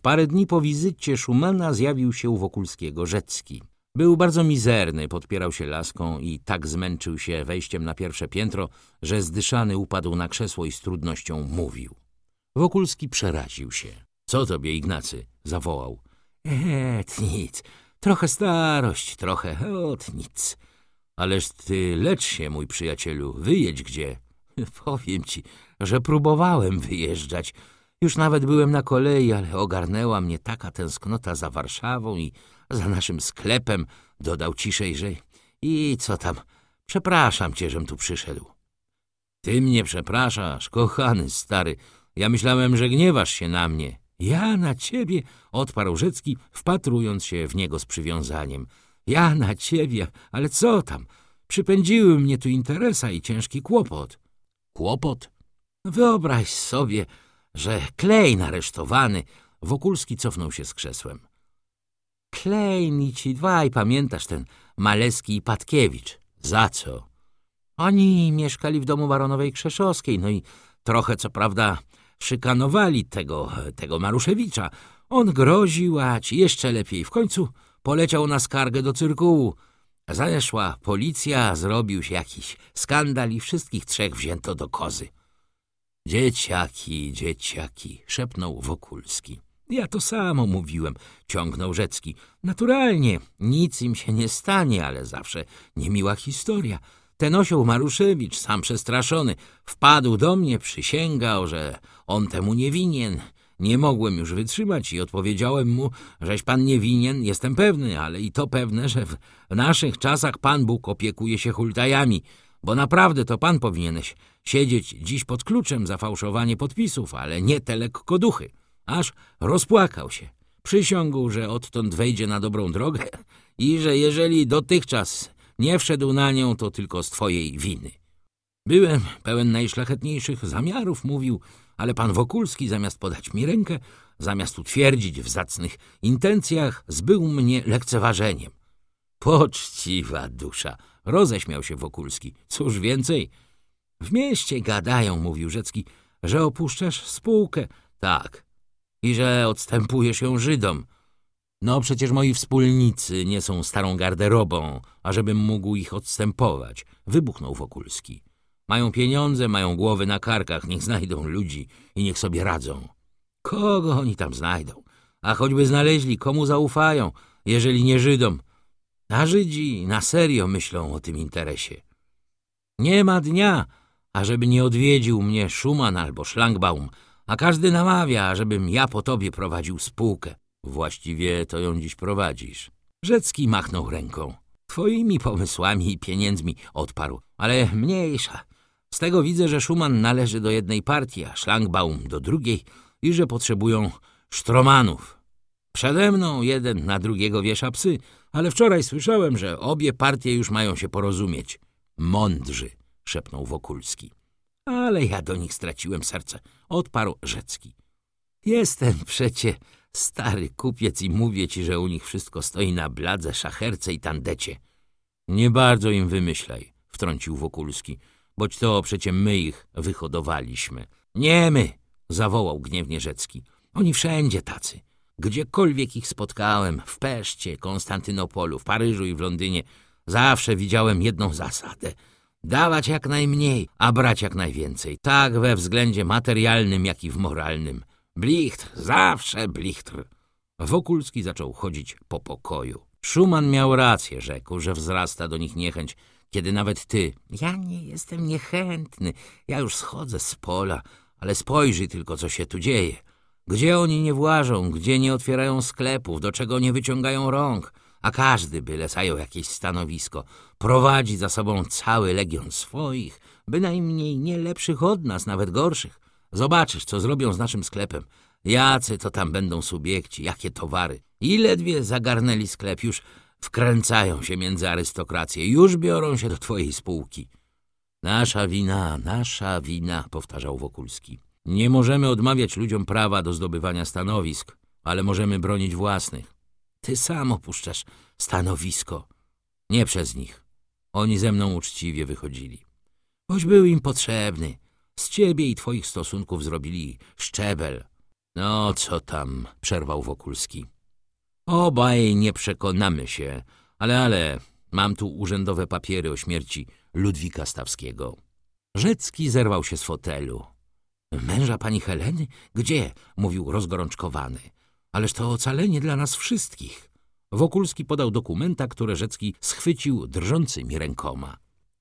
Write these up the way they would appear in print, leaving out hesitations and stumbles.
parę dni po wizycie Szumana zjawił się u Wokulskiego Rzecki. Był bardzo mizerny, podpierał się laską i tak zmęczył się wejściem na pierwsze piętro, że zdyszany upadł na krzesło i z trudnością mówił. Wokulski przeraził się. — Co tobie, Ignacy? — zawołał. — Nic. Trochę starość, trochę, nic. Ależ ty lecz się, mój przyjacielu, wyjedź gdzie. Powiem ci, że próbowałem wyjeżdżać. Już nawet byłem na kolei, ale ogarnęła mnie taka tęsknota za Warszawą i za naszym sklepem, dodał ciszej, że i co tam, przepraszam cię, żem tu przyszedł. Ty mnie przepraszasz, kochany stary, ja myślałem, że gniewasz się na mnie. Ja na ciebie, odparł Rzecki, wpatrując się w niego z przywiązaniem. Ja na ciebie, ale co tam, przypędziły mnie tu interesa i ciężki kłopot. Kłopot? Wyobraź sobie, że Klejn aresztowany. Wokulski cofnął się z krzesłem. Klejn i ci dwaj, pamiętasz, ten Maleski i Patkiewicz. Za co? Oni mieszkali w domu baronowej Krzeszowskiej, no i trochę, co prawda, szykanowali tego Maruszewicza. On groził, a ci jeszcze lepiej. W końcu poleciał na skargę do cyrkułu. Zeszła policja, zrobił się jakiś skandal i wszystkich trzech wzięto do kozy. Dzieciaki, szepnął Wokulski. Ja to samo mówiłem, ciągnął Rzecki. Naturalnie, nic im się nie stanie, ale zawsze niemiła historia. Ten osioł Maruszewicz, sam przestraszony, wpadł do mnie, przysięgał, że on temu nie winien. Nie mogłem już wytrzymać i odpowiedziałem mu, żeś pan nie winien, jestem pewny, ale i to pewne, że w naszych czasach Pan Bóg opiekuje się hultajami, bo naprawdę to pan powinieneś siedzieć dziś pod kluczem za fałszowanie podpisów, ale nie te lekkoduchy. Aż rozpłakał się. Przysiągł, że odtąd wejdzie na dobrą drogę i że jeżeli dotychczas nie wszedł na nią, to tylko z twojej winy. Byłem pełen najszlachetniejszych zamiarów, mówił, ale pan Wokulski zamiast podać mi rękę, zamiast utwierdzić w zacnych intencjach, zbył mnie lekceważeniem. Poczciwa dusza, roześmiał się Wokulski. Cóż więcej? W mieście gadają, mówił Rzecki, że opuszczasz spółkę. Tak. I że odstępujesz ją Żydom. No przecież moi wspólnicy nie są starą garderobą, ażebym mógł ich odstępować. Wybuchnął Wokulski. Mają pieniądze, mają głowy na karkach, niech znajdą ludzi i niech sobie radzą. Kogo oni tam znajdą? A choćby znaleźli, komu zaufają, jeżeli nie Żydom? A Żydzi na serio myślą o tym interesie. Nie ma dnia, ażeby nie odwiedził mnie Szuman albo Szlangbaum, a każdy namawia, żebym ja po tobie prowadził spółkę. Właściwie to ją dziś prowadzisz. Rzecki machnął ręką. Twoimi pomysłami i pieniędzmi, odparł, ale mniejsza. Z tego widzę, że Szuman należy do jednej partii, a Szlangbaum do drugiej i że potrzebują sztromanów. Przede mną jeden na drugiego wiesza psy, ale wczoraj słyszałem, że obie partie już mają się porozumieć. Mądrzy, szepnął Wokulski. Ale ja do nich straciłem serce, odparł Rzecki. Jestem przecie stary kupiec i mówię ci, że u nich wszystko stoi na bladze, szacherce i tandecie. Nie bardzo im wymyślaj, wtrącił Wokulski, boć to przecie my ich wyhodowaliśmy. Nie my, zawołał gniewnie Rzecki. Oni wszędzie tacy. Gdziekolwiek ich spotkałem, w Peszcie, Konstantynopolu, w Paryżu i w Londynie, zawsze widziałem jedną zasadę. Dawać jak najmniej, a brać jak najwięcej. Tak we względzie materialnym, jak i w moralnym. Blichtr, zawsze blichtr. Wokulski zaczął chodzić po pokoju. Szuman miał rację, rzekł, że wzrasta do nich niechęć, kiedy nawet ty... Ja nie jestem niechętny, ja już schodzę z pola, ale spojrzyj tylko, co się tu dzieje. Gdzie oni nie włażą, gdzie nie otwierają sklepów, do czego nie wyciągają rąk, a każdy byle zajął jakieś stanowisko. Prowadzi za sobą cały legion swoich, bynajmniej nie lepszych od nas, nawet gorszych. Zobaczysz, co zrobią z naszym sklepem. Jacy to tam będą subiekci, jakie towary. I ledwie zagarnęli sklep, już wkręcają się między arystokrację, już biorą się do twojej spółki. Nasza wina, powtarzał Wokulski. Nie możemy odmawiać ludziom prawa do zdobywania stanowisk, ale możemy bronić własnych. Ty sam opuszczasz stanowisko. Nie przez nich. Oni ze mną uczciwie wychodzili. Choć był im potrzebny. Z ciebie i twoich stosunków zrobili szczebel. No, co tam, przerwał Wokulski. Obaj nie przekonamy się, ale mam tu urzędowe papiery o śmierci Ludwika Stawskiego. Rzecki zerwał się z fotelu. Męża pani Heleny? Gdzie? Mówił rozgorączkowany. Ależ to ocalenie dla nas wszystkich. Wokulski podał dokumenta, które Rzecki schwycił drżącymi rękoma.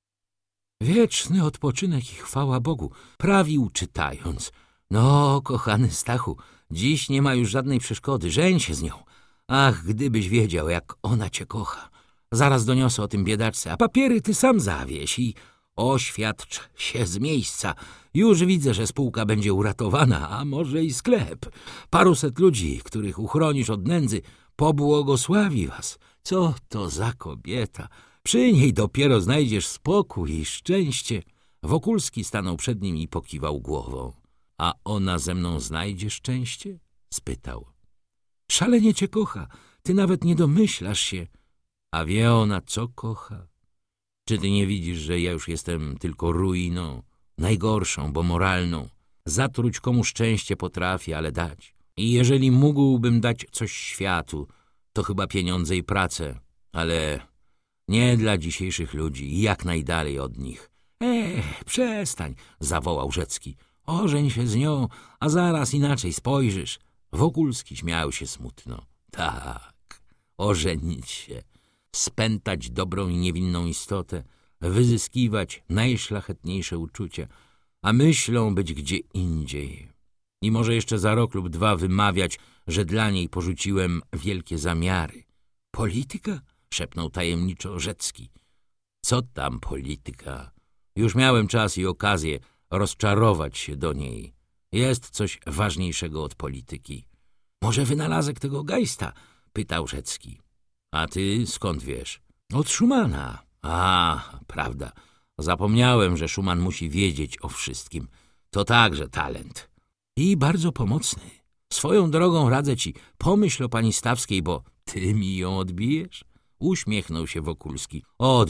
Wieczny odpoczynek i chwała Bogu, prawił czytając. No, kochany Stachu, dziś nie ma już żadnej przeszkody, żeń się z nią. Ach, gdybyś wiedział, jak ona cię kocha. Zaraz doniosę o tym biedaczce, a papiery ty sam zawieź i oświadcz się z miejsca. Już widzę, że spółka będzie uratowana, a może i sklep. Paruset ludzi, których uchronisz od nędzy, pobłogosławi was. Co to za kobieta? Przy niej dopiero znajdziesz spokój i szczęście. Wokulski stanął przed nim i pokiwał głową. A ona ze mną znajdzie szczęście? Spytał. Szalenie cię kocha, ty nawet nie domyślasz się. A wie ona, co kocha? Czy ty nie widzisz, że ja już jestem tylko ruiną, najgorszą, bo moralną? Zatruć komu szczęście potrafię, ale dać. I jeżeli mógłbym dać coś światu, to chyba pieniądze i pracę, ale nie dla dzisiejszych ludzi i jak najdalej od nich. Przestań, zawołał Rzecki. Ożeń się z nią, a zaraz inaczej spojrzysz. Wokulski śmiał się smutno. Tak, ożenić się, spętać dobrą i niewinną istotę, wyzyskiwać najszlachetniejsze uczucia, a myślą być gdzie indziej. I może jeszcze za rok lub dwa wymawiać, że dla niej porzuciłem wielkie zamiary. Polityka? Szepnął tajemniczo Rzecki. Co tam polityka? Już miałem czas i okazję rozczarować się do niej. Jest coś ważniejszego od polityki. Może wynalazek tego Geista? Pytał Rzecki. A ty skąd wiesz? Od Schumana. A, prawda. Zapomniałem, że Schuman musi wiedzieć o wszystkim. To także talent. I bardzo pomocny. Swoją drogą radzę ci, pomyśl o pani Stawskiej, bo ty mi ją odbijesz? Uśmiechnął się Wokulski.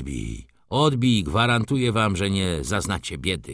Odbij, gwarantuję wam, że nie zaznacie biedy.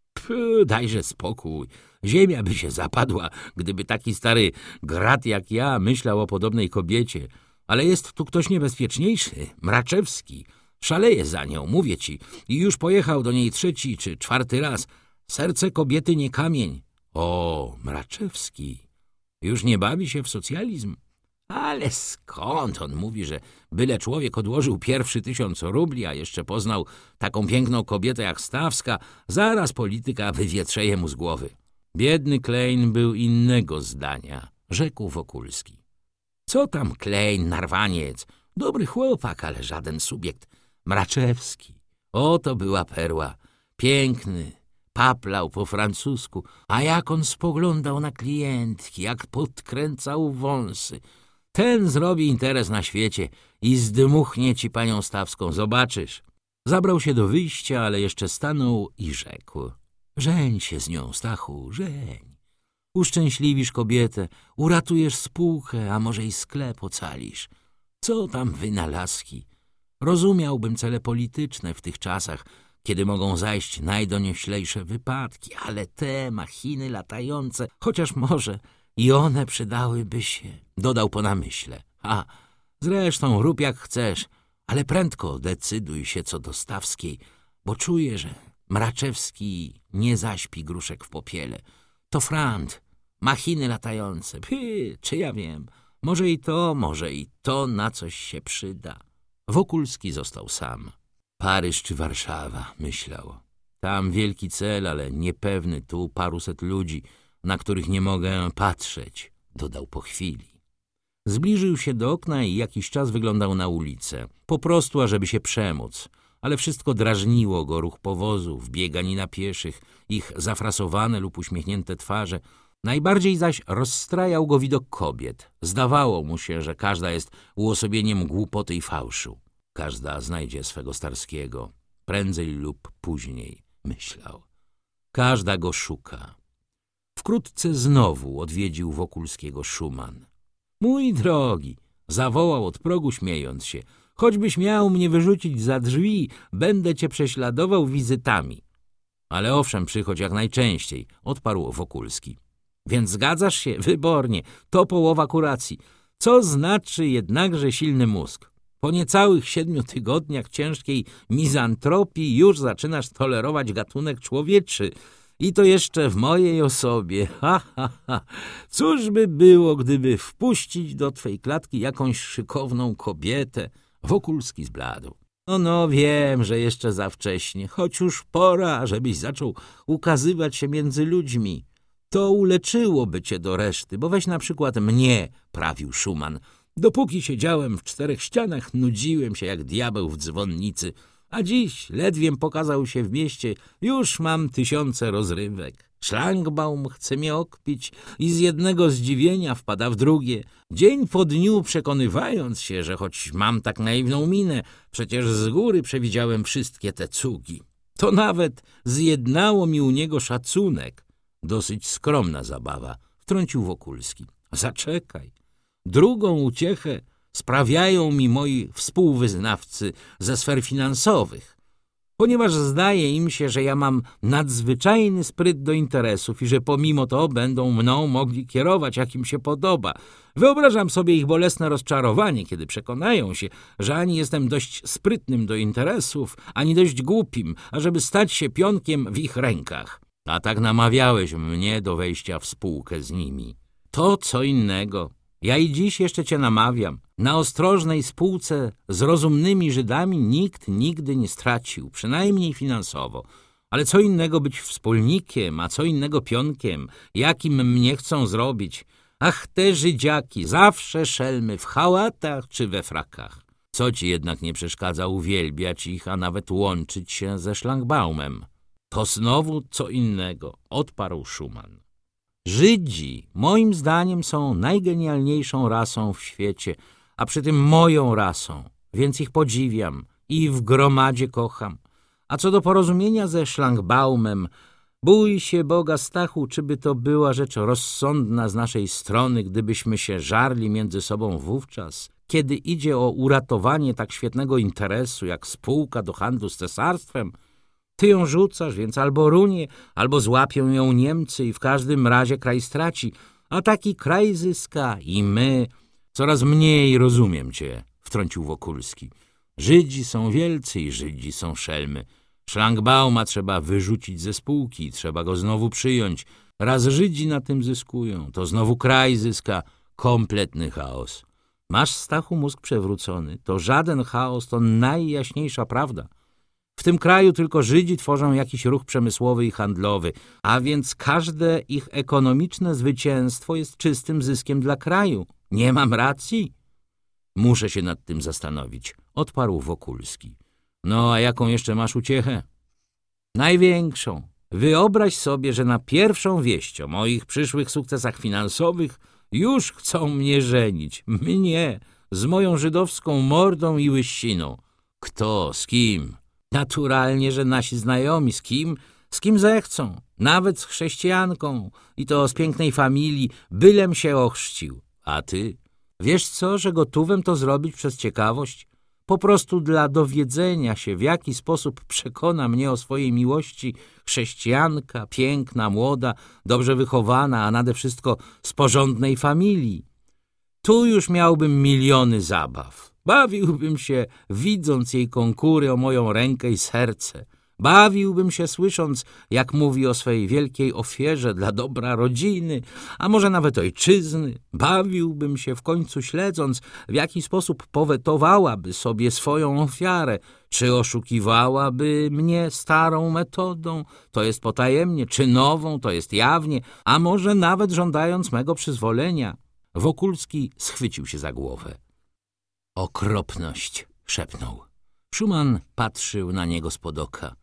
Dajże spokój. Ziemia by się zapadła, gdyby taki stary grat jak ja myślał o podobnej kobiecie. Ale jest tu ktoś niebezpieczniejszy, Mraczewski. Szaleje za nią, mówię ci. I już pojechał do niej 3. czy 4. raz. Serce kobiety nie kamień. O, Mraczewski. Już nie bawi się w socjalizm. Ale skąd? On mówi, że byle człowiek odłożył pierwszy 1000 rubli, a jeszcze poznał taką piękną kobietę jak Stawska, zaraz polityka wywietrzeje mu z głowy. Biedny Klein był innego zdania, rzekł Wokulski. Co tam Klein, narwaniec? Dobry chłopak, ale żaden subiekt. Mraczewski. Oto była perła. Piękny, paplał po francusku, a jak on spoglądał na klientki, jak podkręcał wąsy. Ten zrobi interes na świecie i zdmuchnie ci panią Stawską, zobaczysz. Zabrał się do wyjścia, ale jeszcze stanął i rzekł. Żeń się z nią, Stachu, żeń. Uszczęśliwisz kobietę, uratujesz spółkę, a może i sklep ocalisz. Co tam wynalazki? Rozumiałbym cele polityczne w tych czasach, kiedy mogą zajść najdonioślejsze wypadki, ale te machiny latające, chociaż może i one przydałyby się, dodał po namyśle. A, zresztą rób jak chcesz, ale prędko decyduj się co do Stawskiej, bo czuję, że Mraczewski nie zaśpi gruszek w popiele. To frant, machiny latające, czy ja wiem, może i to na coś się przyda. Wokulski został sam. Paryż czy Warszawa, myślał. Tam wielki cel, ale niepewny, tu paruset ludzi, na których nie mogę patrzeć, dodał po chwili. Zbliżył się do okna i jakiś czas wyglądał na ulicę. Po prostu, ażeby się przemóc. Ale wszystko drażniło go, ruch powozów, bieganina pieszych, ich zafrasowane lub uśmiechnięte twarze. Najbardziej zaś rozstrajał go widok kobiet. Zdawało mu się, że każda jest uosobieniem głupoty i fałszu. Każda znajdzie swego Starskiego, prędzej lub później, myślał. Każda go szuka. Wkrótce znowu odwiedził Wokulskiego Schuman. Mój drogi, zawołał od progu śmiejąc się, choćbyś miał mnie wyrzucić za drzwi, będę cię prześladował wizytami. Ale owszem, przychodź jak najczęściej, odparł Wokulski. Więc zgadzasz się? Wybornie. To połowa kuracji. Co znaczy jednakże silny mózg? Po niecałych 7 tygodniach ciężkiej mizantropii już zaczynasz tolerować gatunek człowieczy. I to jeszcze w mojej osobie. Ha, ha, ha. Cóż by było, gdyby wpuścić do twej klatki jakąś szykowną kobietę? Wokulski zbladł. No, wiem, że jeszcze za wcześnie, choć już pora, żebyś zaczął ukazywać się między ludźmi. To uleczyłoby cię do reszty, bo weź na przykład mnie, prawił Szuman. Dopóki siedziałem w 4 ścianach, nudziłem się jak diabeł w dzwonnicy, a dziś ledwiem pokazał się w mieście, już mam 1000 rozrywek. Szlangbaum chce mnie okpić i z jednego zdziwienia wpada w drugie, dzień po dniu przekonywając się, że choć mam tak naiwną minę, przecież z góry przewidziałem wszystkie te cugi. To nawet zjednało mi u niego szacunek. Dosyć skromna zabawa, wtrącił Wokulski. Zaczekaj. Drugą uciechę sprawiają mi moi współwyznawcy ze sfer finansowych, ponieważ zdaje im się, że ja mam nadzwyczajny spryt do interesów i że pomimo to będą mną mogli kierować, jak im się podoba. Wyobrażam sobie ich bolesne rozczarowanie, kiedy przekonają się, że ani jestem dość sprytnym do interesów, ani dość głupim, ażeby stać się pionkiem w ich rękach. A tak namawiałeś mnie do wejścia w spółkę z nimi. To co innego. Ja i dziś jeszcze cię namawiam. Na ostrożnej spółce z rozumnymi Żydami nikt nigdy nie stracił, przynajmniej finansowo. Ale co innego być wspólnikiem, a co innego pionkiem, jakim mnie chcą zrobić. Ach, te Żydziaki, zawsze szelmy w chałatach czy we frakach. Co ci jednak nie przeszkadza uwielbiać ich, a nawet łączyć się ze Szlangbaumem? To znowu co innego, odparł Szuman. Żydzi, moim zdaniem, są najgenialniejszą rasą w świecie, a przy tym moją rasą, więc ich podziwiam i w gromadzie kocham. A co do porozumienia ze Szlangbaumem, bój się Boga, Stachu, czy by to była rzecz rozsądna z naszej strony, gdybyśmy się żarli między sobą wówczas, kiedy idzie o uratowanie tak świetnego interesu, jak spółka do handlu z cesarstwem. Ty ją rzucasz, więc albo runie, albo złapią ją Niemcy i w każdym razie kraj straci, a taki kraj zyska i my. Coraz mniej rozumiem cię, wtrącił Wokulski. Żydzi są wielcy i Żydzi są szelmy. Szlangbauma trzeba wyrzucić ze spółki, trzeba go znowu przyjąć. Raz Żydzi na tym zyskują, to znowu kraj zyska. Kompletny chaos. Masz, Stachu, mózg przewrócony. To żaden chaos, to najjaśniejsza prawda. W tym kraju tylko Żydzi tworzą jakiś ruch przemysłowy i handlowy, a więc każde ich ekonomiczne zwycięstwo jest czystym zyskiem dla kraju. Nie mam racji? Muszę się nad tym zastanowić, odparł Wokulski. No, a jaką jeszcze masz uciechę? Największą. Wyobraź sobie, że na pierwszą wieść o moich przyszłych sukcesach finansowych już chcą mnie żenić. Mnie, z moją żydowską mordą i łysiną. Kto, z kim? Naturalnie, że nasi znajomi, z kim zechcą, nawet z chrześcijanką i to z pięknej familii, bylem się ochrzcił. A ty? Wiesz co, że gotówem to zrobić przez ciekawość? Po prostu dla dowiedzenia się, w jaki sposób przekona mnie o swojej miłości chrześcijanka, piękna, młoda, dobrze wychowana, a nade wszystko z porządnej familii. Tu już miałbym miliony zabaw. Bawiłbym się, widząc jej konkury o moją rękę i serce. Bawiłbym się, słysząc, jak mówi o swej wielkiej ofierze dla dobra rodziny, a może nawet ojczyzny. Bawiłbym się w końcu, śledząc, w jaki sposób powetowałaby sobie swoją ofiarę, czy oszukiwałaby mnie starą metodą, to jest potajemnie, czy nową, to jest jawnie, a może nawet żądając mego przyzwolenia. Wokulski schwycił się za głowę. Okropność, szepnął. Szuman patrzył na niego spod oka.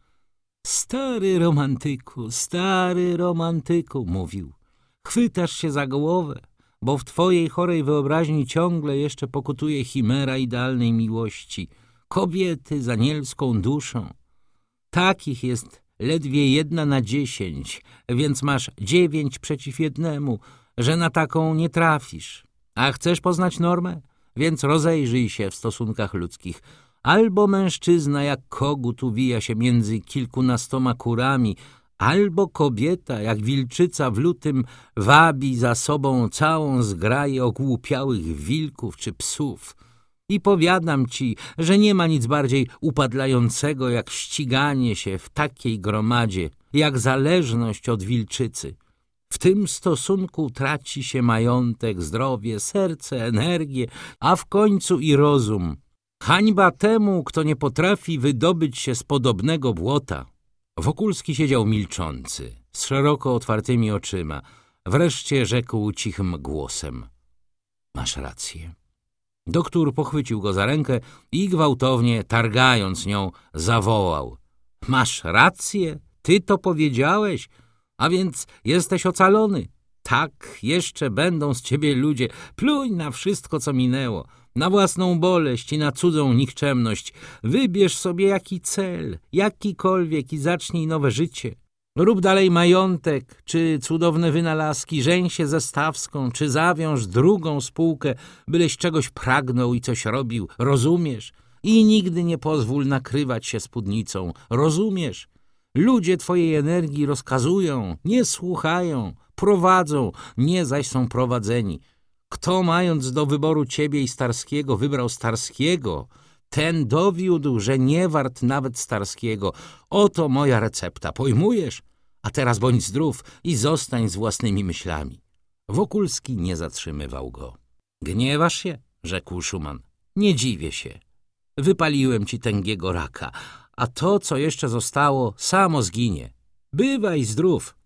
Stary romantyku, mówił. Chwytasz się za głowę, bo w twojej chorej wyobraźni ciągle jeszcze pokutuje chimera idealnej miłości. Kobiety z anielską duszą. Takich jest ledwie 1 na 10, więc masz 9 przeciw 1, że na taką nie trafisz. A chcesz poznać normę? Więc rozejrzyj się w stosunkach ludzkich. Albo mężczyzna jak kogut uwija się między kilkunastoma kurami, Albo kobieta, jak wilczyca w lutym, wabi za sobą całą zgraję ogłupiałych wilków czy psów. I powiadam ci, że nie ma nic bardziej upadlającego jak ściganie się w takiej gromadzie, jak zależność od wilczycy. W tym stosunku traci się majątek, zdrowie, serce, energię, a w końcu i rozum. Hańba temu, kto nie potrafi wydobyć się z podobnego błota. Wokulski siedział milczący, z szeroko otwartymi oczyma. Wreszcie rzekł cichym głosem: masz rację. Doktor pochwycił go za rękę i gwałtownie, targając nią, zawołał: masz rację? Ty to powiedziałeś? A więc jesteś ocalony. Tak, jeszcze będą z ciebie ludzie. Pluń na wszystko, co minęło, na własną boleść i na cudzą nikczemność. Wybierz sobie jaki cel, jakikolwiek i zacznij nowe życie. Rób dalej majątek, czy cudowne wynalazki, żeń się ze Stawską, czy zawiąż drugą spółkę, byleś czegoś pragnął i coś robił, rozumiesz? I nigdy nie pozwól nakrywać się spódnicą, rozumiesz? Ludzie twojej energii rozkazują, nie słuchają, prowadzą, nie zaś są prowadzeni. Kto, mając do wyboru ciebie i Starskiego, wybrał Starskiego, ten dowiódł, że nie wart nawet Starskiego. Oto moja recepta, pojmujesz? A teraz bądź zdrów i zostań z własnymi myślami. Wokulski nie zatrzymywał go. Gniewasz się? Rzekł Szuman. Nie dziwię się. Wypaliłem ci tęgiego raka, a to, co jeszcze zostało, samo zginie. Bywaj zdrów.